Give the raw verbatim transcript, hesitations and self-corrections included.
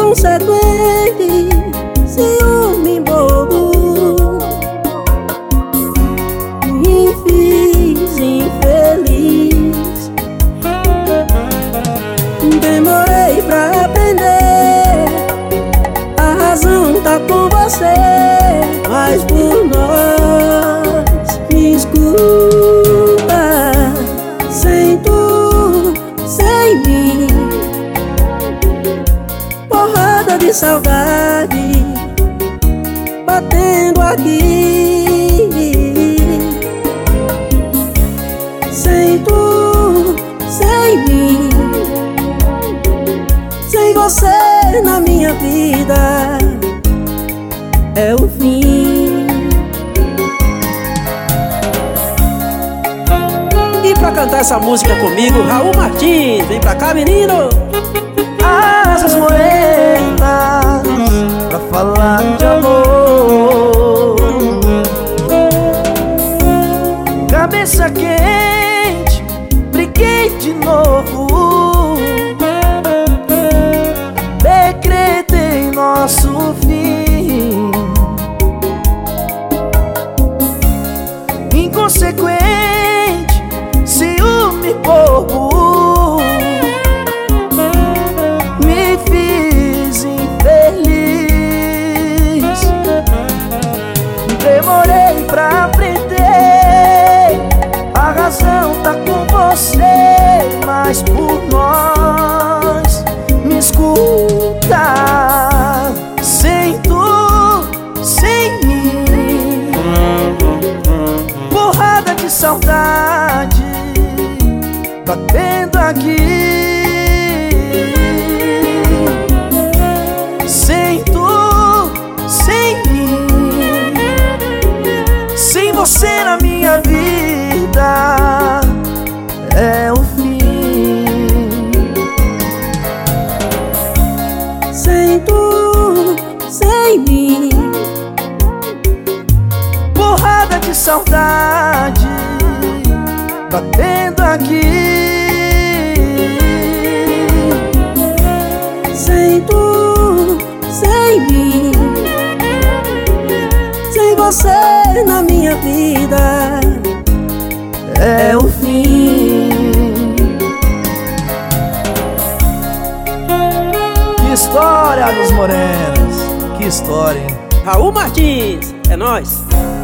inconsequente, ciúme bobo, me fiz infeliz. Demorei pra aprender, a razão tá com você, mas por nós me escuta. Sem tu, sem mim, porrada de saudade batendo aqui. Sem tu, sem mim, sem você na minha vida é o fim. E pra cantar essa música comigo, Raul Martins, vem pra cá, menino! Asas morenas pra falar de amor, cabeça quente, briguei de novo, decretei nosso fim. Inconsequente, ciúme bobo, me fiz infeliz. Demorei pra aprender, a razão tá com você, mas por nós me escuta. Sem tu, sem mim, porrada de saudade batendo aqui. Sem tu, sem mim, sem você na minha vida é o fim. Sem tu, sem mim, porrada de saudade batendo aqui. sem tu, sem mim, sem você na minha vida É o fim. Que história dos morenos, que história, hein? Raul Martins, é nóis!